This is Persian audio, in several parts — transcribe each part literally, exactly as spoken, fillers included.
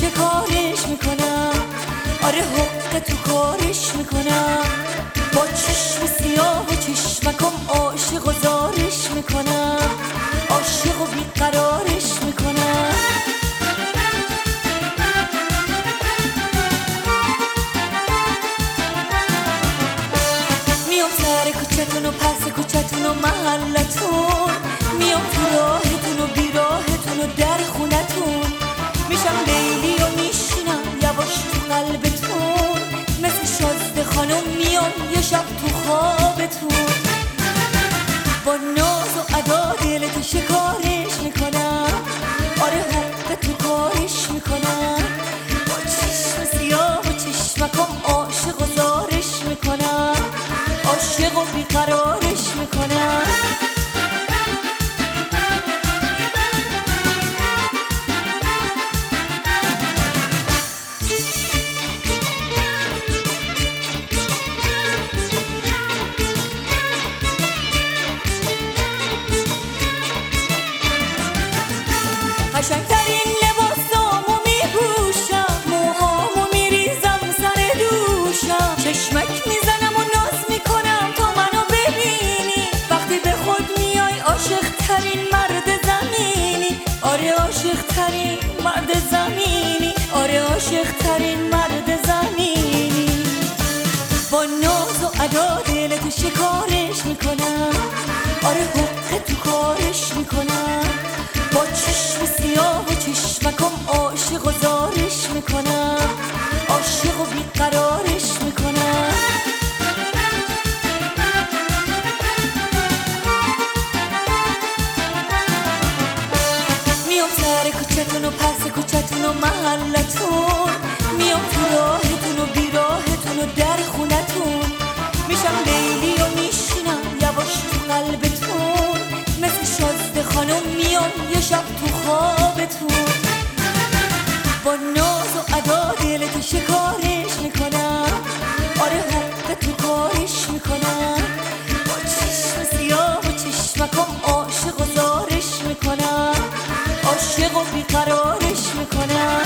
شکارش میکنم، آره حق تو کارش میکنم. با چشم سیاه و چشمکم عاشق و زارش میکنم، عاشق و بیقرارش میکنم. میام سر کوچتون و پس کوچتون و محلتون، میام تو راهتون و بیراهتون و در خونتون، میشم لیلی و میشینم یواش تو قلبتون، مثل شازده خانم میام یه شب تو خوابتون. با ناز و ادا دلتو شکارش میکنم، آره حق تو کارش میکنم. با چشم سیاه و چشمکم عاشق و زارش میکنم، عاشق و بیقرارش میکنم. قشنگترین لباسامو میپوشم، موهامو میریزم سر دوشم، چشمک میزنم و ناز میکنم تا منو ببینی. وقتی به خود میای عاشقترین مرد زمینی، آره عاشقترین مرد زمینی، آره عاشقترین مرد زمینی. با ناز و ادا دلتو شکارش میکنم، آره حق تو کارش میکنم. با چشم سیاه و چشمکم عاشق و زارش میکنم، عاشق و بیقرارش میکنم. میام سر کوچتون و پس کوچتون و محلتون، میام تو راهتون و بیراهتون و در خونتون، میشم لیلی و میشینم یواش تو قلبتون، مثل شازده خانم میام یه شب تو خوابتون. با ناز و ادا دلتو شکارش میکنم، آره حق تو کارش میکنم. با چشم سیاه و چشمکم عاشق و زارش میکنم، عاشق و بیقرارش میکنم.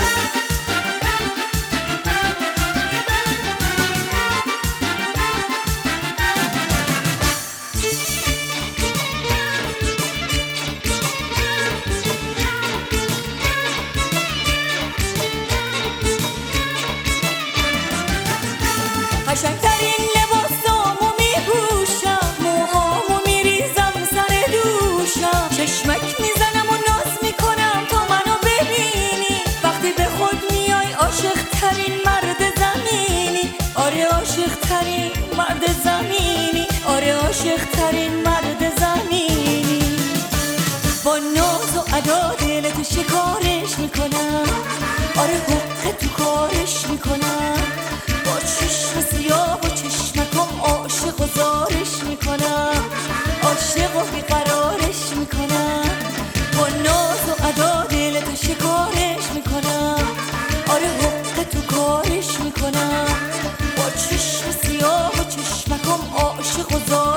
قشنگترین لباسامو میپوشم، موهامو میریزم سر دوشم، چشمک میزنم و ناز میکنم تا منو ببینی. وقتی به خود میای عاشقترین مرد زمینی، آره عاشقترین مرد زمینی، آره عاشقترین مرد زمینی. با ناز و ادا دلتو شکارش میکنم، آره حق تو کارش میکنم. با چشم سیاه و چشمکم عاشق و زارش میکنم، عاشق و بیقرارش میکنم. با ناز و ادا دلتو شکارش میکنم، آره حق تو کارش میکنم. با چشم سیاه و چشمکم عاشق و زارش